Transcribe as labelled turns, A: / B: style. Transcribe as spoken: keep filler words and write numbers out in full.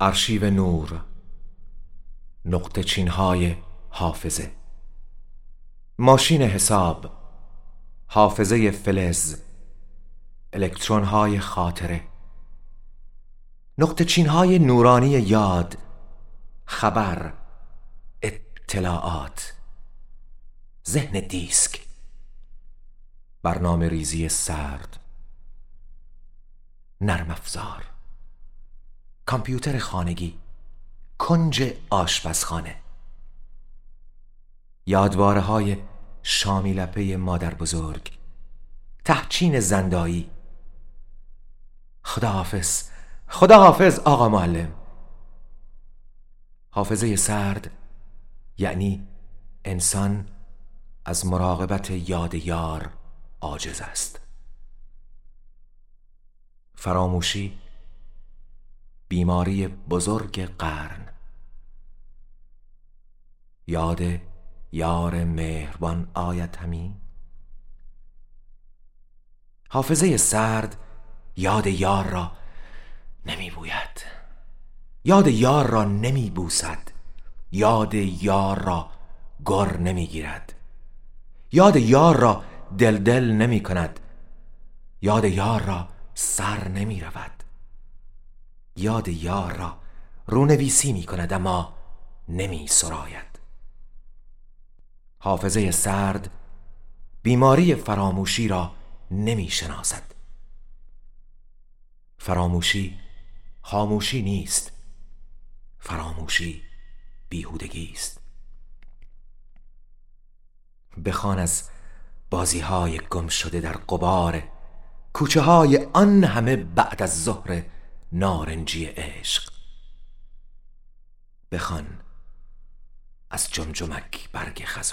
A: arşiv نور، نقطه چین‌های حافظه، ماشین حساب، حافظه فلز، الکترون‌های خاطره، نقطه چین‌های نورانی یاد، خبر، اطلاعات، ذهن دیسک، برنامه ریزی سرد، نرم افزار، کامپیوتر خانگی، کنج آشپزخانه، یادواره های شامی لپه مادر بزرگ، تهچین زندایی. خداحافظ، خداحافظ آقا معلم. حافظه سرد یعنی انسان از مراقبت یاد یار عاجز است. فراموشی بیماری بزرگ قرن. یاد یار مهربان آید همی. حافظه سرد یاد یار را نمی بوید، یاد یار را نمی بوسد، یاد یار را گر نمی گیرد، یاد یار را دل دل نمی کند، یاد یار را سر نمی رود، یاد یار را رونویسی می کند اما نمی سراید. حافظه سرد بیماری فراموشی را نمی شناسد. فراموشی خاموشی نیست، فراموشی بیهودگی است. بخوان از بازی های گم شده در غبار کوچه های آن همه بعد از ظهر نارنجی عشق. بخوان از جمجمک برگ خزان.